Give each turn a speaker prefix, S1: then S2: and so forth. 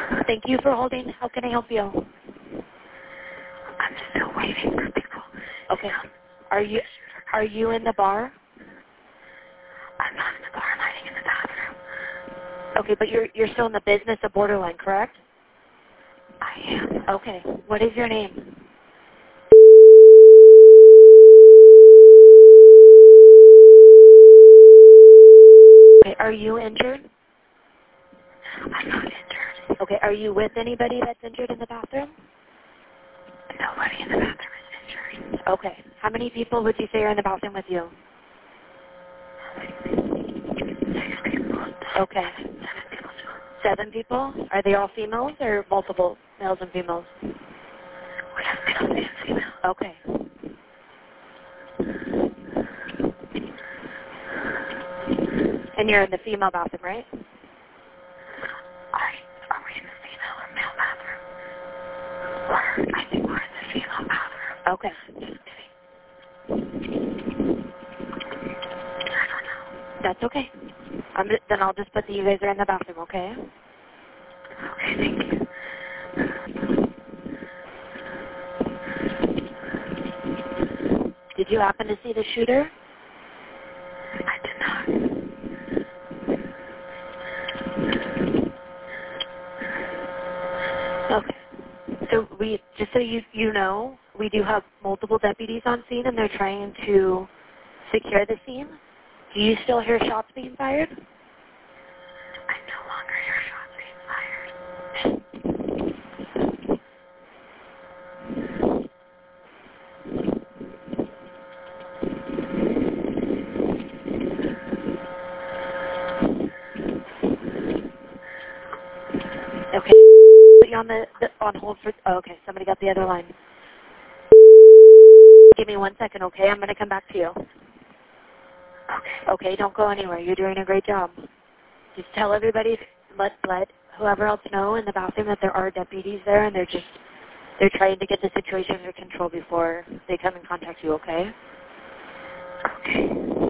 S1: Thank you for holding. How can I help you?
S2: I'm still waiting for people.
S1: Okay. Are you in the bar?
S2: I'm not in the bar. I'm hiding in the bathroom.
S1: Okay, but you're still in the business of Borderline, correct?
S2: I am.
S1: Okay. What is your name? Okay. Are you injured?
S2: I'm not injured.
S1: Okay. Are you with anybody that's injured in the bathroom?
S2: Nobody in the bathroom is injured.
S1: Okay. How many people would you say are in the bathroom with you?
S2: 6 people.
S1: Okay.
S2: 7 people.
S1: 7 people? Are they all females or multiple males and females?
S2: We have males and females.
S1: Okay. And you're in the female bathroom, right?
S2: Are we in the female or male bathroom? Or I think we're in the female bathroom.
S1: Okay.
S2: Just kidding. I don't know.
S1: That's okay. Then I'll just put that you guys are in the bathroom, okay?
S2: Okay, thank you.
S1: Did you happen to see the shooter?
S2: I did not.
S1: Okay. So just so you know, we do have multiple deputies on scene and they're trying to secure the scene. Do you still hear shots being fired?
S2: I no longer hear shots being fired.
S1: Okay. Put you on on hold for. Oh, okay. Somebody got the other line. Give me 1 second, okay? I'm going to come back to you.
S2: Okay.
S1: Okay, don't go anywhere. You're doing a great job. Just tell everybody, let whoever else know in the bathroom that there are deputies there and they're trying to get the situation under control before they come and contact you, okay?
S2: Okay.